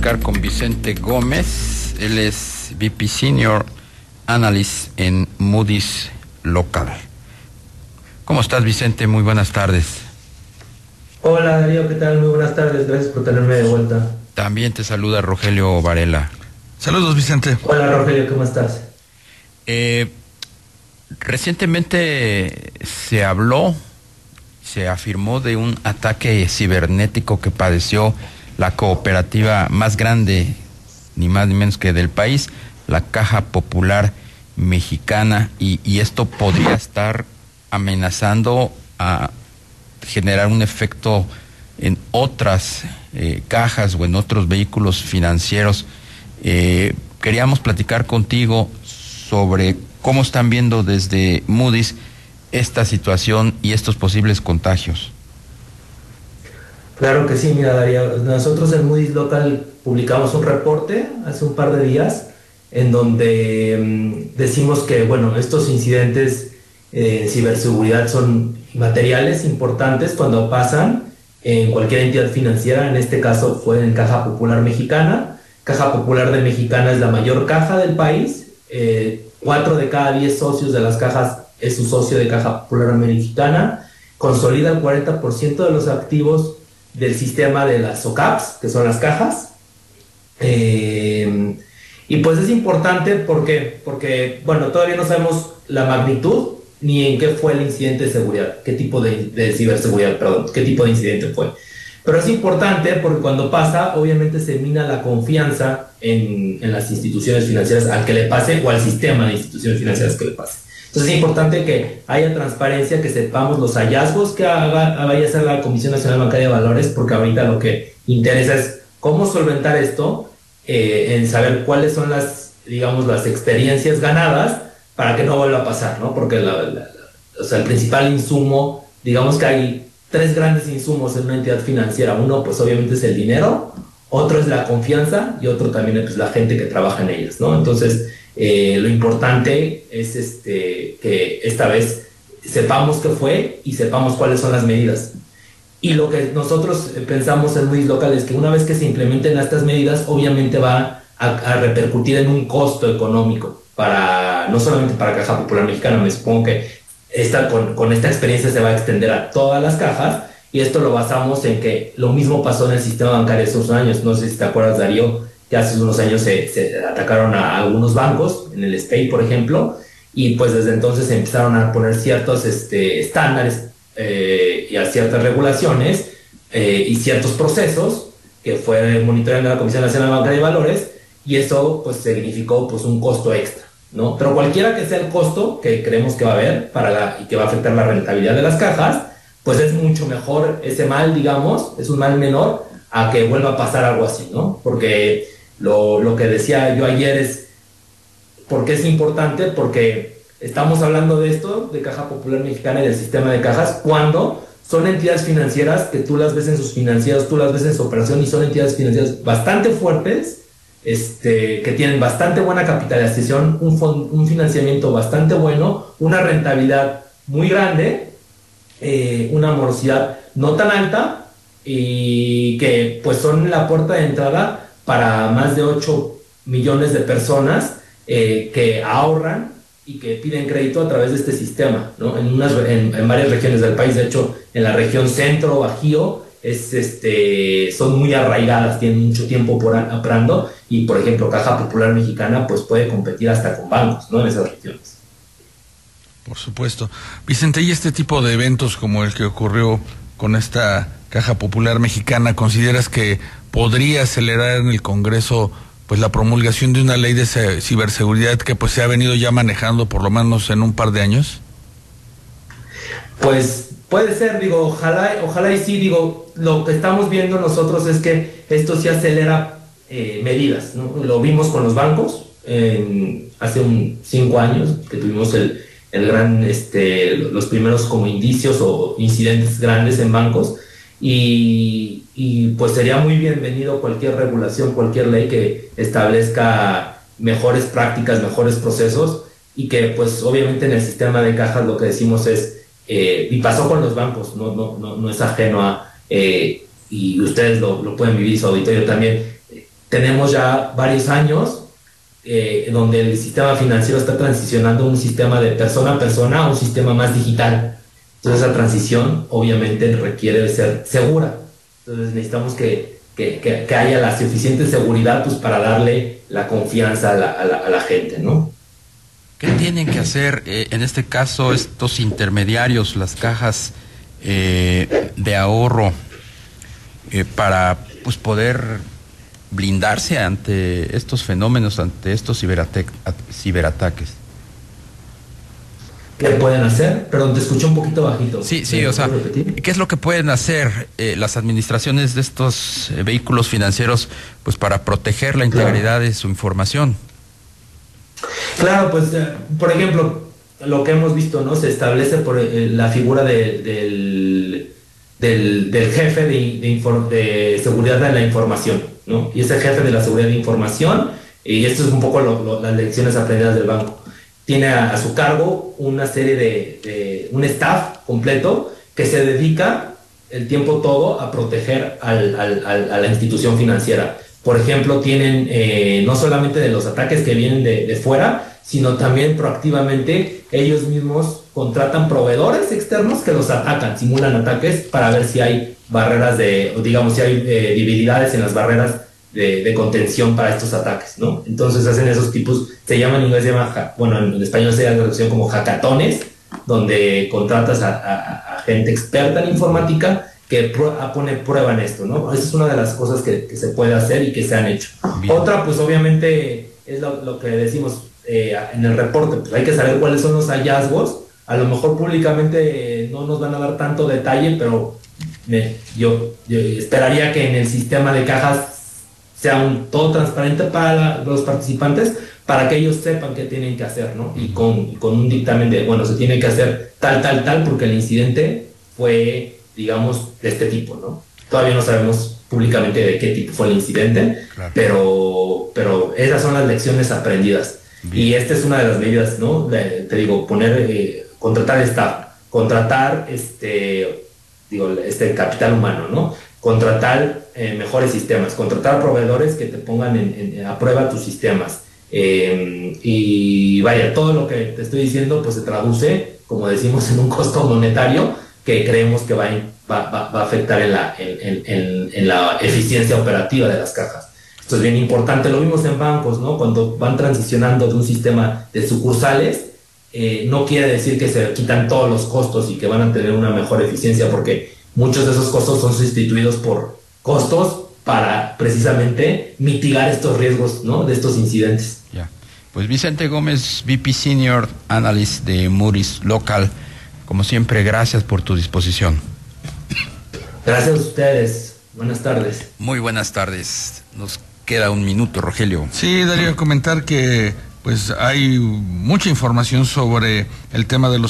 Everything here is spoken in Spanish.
platicar con Vicente Gómez. Él es VP Senior Analyst en Moody's Local. ¿Cómo estás, Vicente? Muy buenas tardes. Hola, Darío, ¿qué tal? Muy buenas tardes, gracias por tenerme de vuelta. También te saluda Rogelio Varela. Saludos, Vicente. Hola, Rogelio, ¿cómo estás? Recientemente se afirmó de un ataque cibernético que padeció la cooperativa más grande, ni más ni menos que del país, la Caja Popular Mexicana, y esto podría estar amenazando a generar un efecto en otras cajas o en otros vehículos financieros. Queríamos platicar contigo sobre cómo están viendo desde Moody's esta situación y estos posibles contagios. Claro que sí, mira, Darío, nosotros en Moody's Local publicamos un reporte hace un par de días en donde decimos que, bueno, estos incidentes de ciberseguridad son materiales importantes cuando pasan en cualquier entidad financiera. En este caso fue en Caja Popular Mexicana. Caja Popular de Mexicana es la mayor caja del país. 4 de cada 10 socios de las cajas es su socio de Caja Popular Mexicana. Consolida el 40% de los activos del sistema de las SOCAPs, que son las cajas. Y pues es importante porque, bueno, todavía no sabemos la magnitud ni en qué fue el incidente de seguridad, qué tipo de ciberseguridad, perdón, qué tipo de incidente fue. Pero es importante porque cuando pasa, obviamente se mina la confianza en las instituciones financieras al que le pase, o al sistema de instituciones financieras que le pase. Entonces es importante que haya transparencia, que sepamos los hallazgos que vaya a hacer la Comisión Nacional Bancaria de Valores, porque ahorita lo que interesa es cómo solventar esto, en saber cuáles son las experiencias ganadas para que no vuelva a pasar, ¿no? Porque el principal insumo, digamos que hay 3 grandes insumos en una entidad financiera. Uno, pues obviamente es el dinero, otro es la confianza y otro también es la gente que trabaja en ellas, ¿no? Entonces, lo importante es que esta vez sepamos qué fue y sepamos cuáles son las medidas. Y lo que nosotros pensamos en Moody's Local es que una vez que se implementen estas medidas, obviamente va a repercutir en un costo económico no solamente para Caja Popular Mexicana. Me supongo que con esta experiencia se va a extender a todas las cajas, y esto lo basamos en que lo mismo pasó en el sistema bancario hace unos años. No sé si te acuerdas, Darío, que hace unos años se atacaron a algunos bancos, en el SPEI, por ejemplo, y pues desde entonces se empezaron a poner ciertos estándares y a ciertas regulaciones y ciertos procesos que fue monitoreando la Comisión Nacional Bancaria de Valores, y eso pues significó pues un costo extra, ¿no? Pero cualquiera que sea el costo que creemos que va a haber y que va a afectar la rentabilidad de las cajas, pues es mucho mejor ese mal, digamos, es un mal menor a que vuelva a pasar algo así, ¿no? Porque lo que decía yo ayer es, ¿por qué es importante? Porque estamos hablando de esto, de Caja Popular Mexicana y del sistema de cajas, cuando son entidades financieras que tú las ves en sus financieros, tú las ves en su operación, y son entidades financieras bastante fuertes, que tienen bastante buena capitalización, un financiamiento bastante bueno, una rentabilidad muy grande, una morosidad no tan alta, y que pues son la puerta de entrada para más de 8 millones de personas que ahorran y que piden crédito a través de este sistema, ¿no? En varias regiones del país. De hecho, en la región centro, Bajío, son muy arraigadas, tienen mucho tiempo operando, y por ejemplo Caja Popular Mexicana pues puede competir hasta con bancos, ¿no? En esas regiones. Por supuesto. Vicente, ¿y este tipo de eventos como el que ocurrió con esta Caja Popular Mexicana, consideras que podría acelerar en el Congreso pues la promulgación de una ley de ciberseguridad que pues se ha venido ya manejando por lo menos en un par de años? Pues puede ser, ojalá y sí, lo que estamos viendo nosotros es que esto sí acelera medidas, ¿no? Lo vimos con los bancos hace 5 años que tuvimos los primeros como indicios o incidentes grandes en bancos, y pues sería muy bienvenido cualquier regulación, cualquier ley que establezca mejores prácticas, mejores procesos, y que pues obviamente en el sistema de cajas lo que decimos es, y pasó con los bancos, no es ajeno a, y ustedes lo pueden vivir, su auditorio también, tenemos ya varios años donde el sistema financiero está transicionando un sistema de persona a persona a un sistema más digital. Entonces esa transición obviamente requiere de ser segura. Entonces necesitamos que haya la suficiente seguridad pues, para darle la confianza a la gente, ¿no? ¿Qué tienen que hacer en este caso estos intermediarios, las cajas de ahorro, para pues poder blindarse ante estos fenómenos, ante estos ciberataques? ¿Qué pueden hacer? Perdón, te escuché un poquito bajito. Sí, o sea, ¿qué es lo que pueden hacer las administraciones de estos vehículos financieros pues para proteger la integridad de su información? Claro, pues, por ejemplo, lo que hemos visto, ¿no? Se establece por la figura del jefe de seguridad de la información, ¿no? Y ese jefe de la seguridad de información, y esto es un poco las lecciones aprendidas del banco, tiene a su cargo una serie de un staff completo que se dedica el tiempo todo a proteger a la institución financiera. Por ejemplo, tienen no solamente de los ataques que vienen de fuera, sino también proactivamente ellos mismos contratan proveedores externos que los atacan, simulan ataques para ver si hay barreras digamos, si hay debilidades en las barreras de contención para estos ataques, ¿no? Entonces hacen esos tipos, se llaman en inglés, en español se llama la traducción como hackatones, donde contratas a gente experta en informática que pone prueba en esto, ¿no? Esa es una de las cosas que se puede hacer y que se han hecho. Bien. Otra, pues obviamente, es lo que decimos en el reporte, pues hay que saber cuáles son los hallazgos. A lo mejor públicamente no nos van a dar tanto detalle, pero yo esperaría que en el sistema de cajas sea todo transparente para los participantes, para que ellos sepan qué tienen que hacer, ¿no? Y con un dictamen de, bueno, se tiene que hacer tal, porque el incidente fue, digamos, de este tipo, ¿no? Todavía no sabemos públicamente de qué tipo fue el incidente, claro. pero esas son las lecciones aprendidas. Bien. Y esta es una de las medidas, ¿no? Te digo, contratar staff, contratar capital humano, ¿no? Contratar mejores sistemas, contratar proveedores que te pongan a prueba tus sistemas. Y vaya, todo lo que te estoy diciendo pues se traduce, como decimos, en un costo monetario que creemos que va a afectar en la eficiencia operativa de las cajas. Esto es bien importante, lo vimos en bancos, ¿no? Cuando van transicionando de un sistema de sucursales, no quiere decir que se quitan todos los costos y que van a tener una mejor eficiencia, porque muchos de esos costos son sustituidos por costos para precisamente mitigar estos riesgos, ¿no? De estos incidentes. Ya. Pues Vicente Gómez, VP Senior Analyst de Moody's Local, como siempre, gracias por tu disposición. Gracias a ustedes. Buenas tardes. Muy buenas tardes. Nos queda un minuto, Rogelio. Sí, Darío, comentar que pues hay mucha información sobre el tema de los